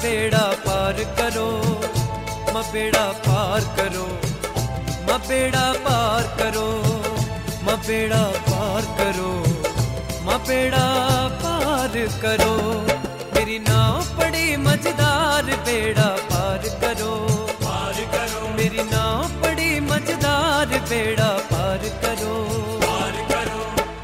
बेड़ा पार करो, माँ बेड़ा पार करो, माँ बेड़ा पार करो, माँ बेड़ा पार करो, माँ बेड़ा पार करो। मेरी नाव पड़ी मझदार बेड़ा पार करो, पार करो। मेरी नाव पड़ी मझदार बेड़ा पार करो, पार करो।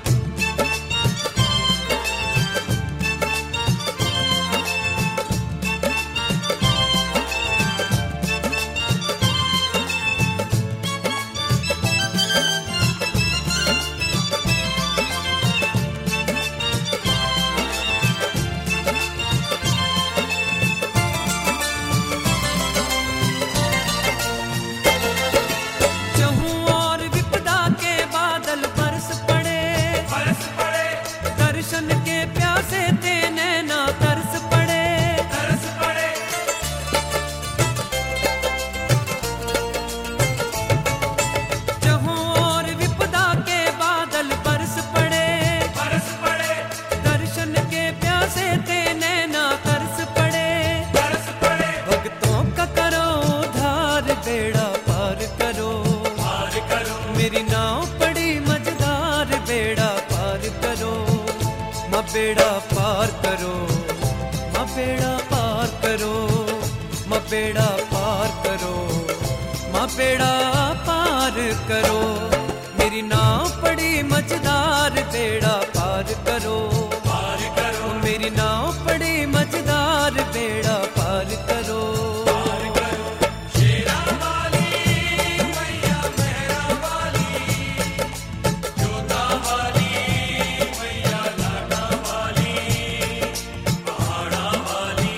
दर्शन के प्यासे ते नैना तरस पड़े, तरस पड़े। जहों और विपदा के बादल बरस पड़े, बरस पड़े। दर्शन के प्यासे ते नैना तरस पड़े, तरस पड़े। भक्तों का करो उद्धार बेड़ा पार करो, पार करो। मेरी नाव पड़ी मझदार बेड़ा पार करो, माँ बेड़ा पार करो, माँ बेड़ा पार करो, माँ बेड़ा पार करो, माँ बेड़ा पार करो। मेरी नाव पड़ी मझदार बेड़ा पार करो, पार करो। मेरी नाव पड़ी मझदार बेड़ा पार करो, पार करो। शेरा वाली मैया मेहरा वाली, जोधा वाली मैया लाडा वाली, पहाड़ा वाली।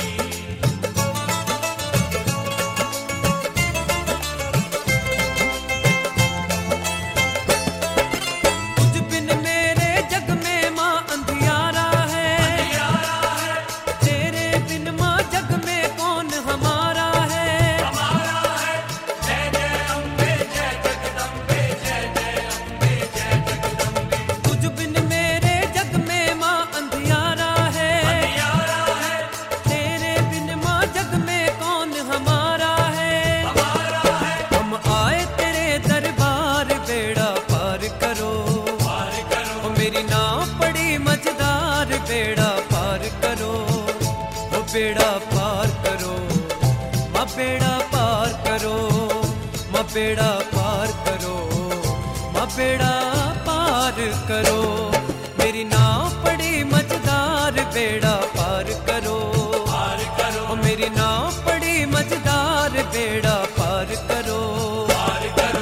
तुझ बिन मेरे जग में माँ अंधियारा है, अंधियारा है। तेरे बिन माँ जग में कौन हमारा है, हमारा है। जय जय अम्बे जय जगदम्बे, जय जय अम्बे जय जगदम्बे। तुझ बिन मेरे जग में माँ अंधियारा है, अंधियारा है। तेरे बिन माँ जग में कौन हमारा है, हमारा है। हम आए तेरे दरबार बेड़ा पार करो, पार करो। मेरी नाव पड़ी मझदार बेड़ा पार करो, वो बेड़ा पार करो, माँ बेड़ा पार करो, माँ बेड़ा पार करो, माँ बेड़ा पार करो। मेरी नाव पड़ी मझदार बेड़ा पार करो, पार करो। मेरी नाव पड़ी मझदार बेड़ा पार करो, पार करो।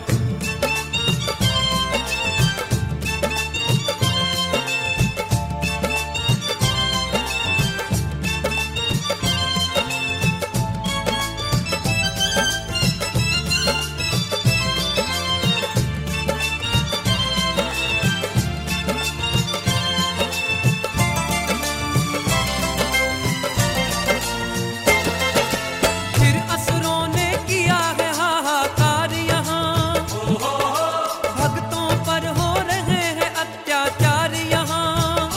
फिर असुरों ने किया है हाहाकार यहाँ, भक्तों पर हो रहे हैं अत्याचार यहाँ।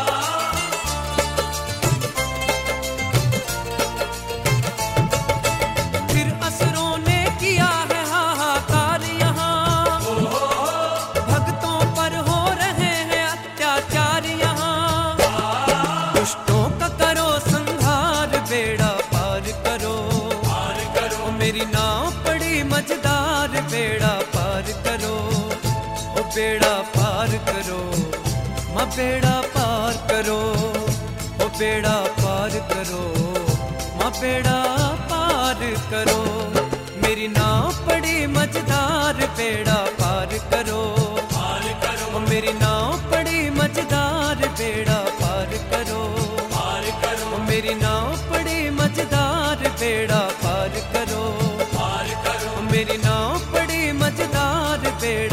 फिर असुरों ने किया है हाहाकार यहाँ, भक्तों पर हो रहे हैं अत्याचार यहाँ। दुष्टों का करो संहार बेड़ा पार करो, पार करो। मेरी नाव पड़ी मझदार बेड़ा पार करो, ओ बेड़ा पार करो, माँ बेड़ा पार करो, ओ बेड़ा पार करो, माँ बेड़ा पार करो। मेरी नाव पड़ी मझदार बेड़ा पार करो, पार करो। मेरी नाव पड़ी मझदार बेड़ा पार करो, पार करो। मेरी नाव पड़ी मझदार बेड़ा पार करो, पार करो। मेरी नाव पड़ी मझदार बेड़ा